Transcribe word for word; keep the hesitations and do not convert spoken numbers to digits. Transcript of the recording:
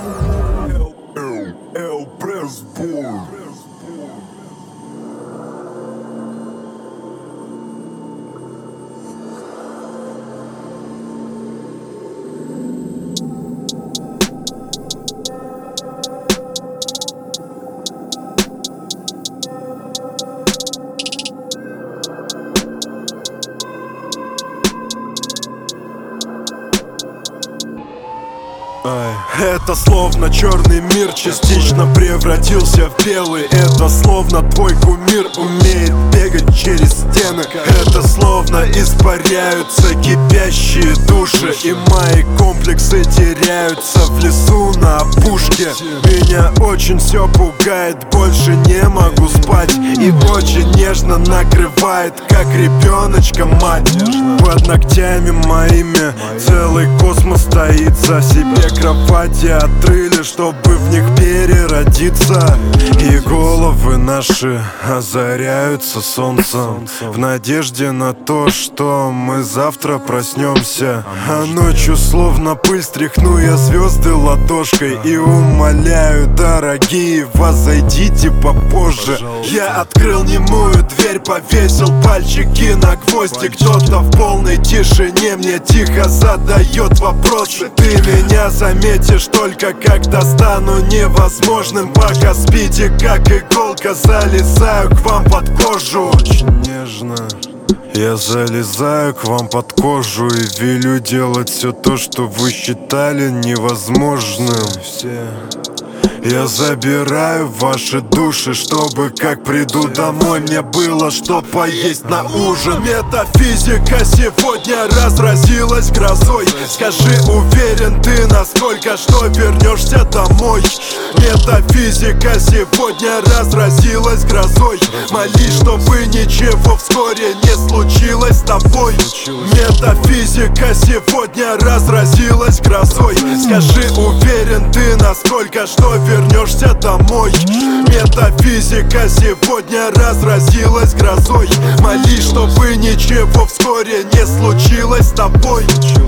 Это словно черный мир частично превратился в белый. Это словно твой кумир умеет бегать через стены. Это словно испаряются кипящие души, и мои комплексы теряются в лесу на опушке. Меня очень все пугает, больше не могу спать, и очень нежно накрывает, как ребеночка мать. Под ногтями моими целый космос стоит за себе. Кровати отрыли, чтобы в них переродиться, и головы наши озаряются солнцем в надежде на то, что мы завтра проснемся. А ночью словно пыль стряхну я звезды ладошкой и умоляю, дорогие, возойдите попозже. Я открыл немую дверь, повесил пальчики на гвозди. Кто-то в полной тишине мне тихо задает вопросы. Ты меня заметишь только когда стану невозможным. Пока спите, как иголка, залезаю к вам под кожу. Очень нежно я залезаю к вам под кожу и велю делать все то, что вы считали невозможным. Все Я забираю ваши души, чтобы, как приду домой, мне было что поесть на ужин. Метафизика сегодня разразилась грозой. Скажи, уверен ты насколько, что вернешься домой? Метафизика сегодня разразилась грозой. Молись, чтобы ничего вскоре не случилось с тобой. Метафизика сегодня разразилась грозой. Скажи, уверен ты насколько, что вернешься домой? Метафизика сегодня разразилась грозой. Молись, чтобы ничего вскоре не случилось с тобой.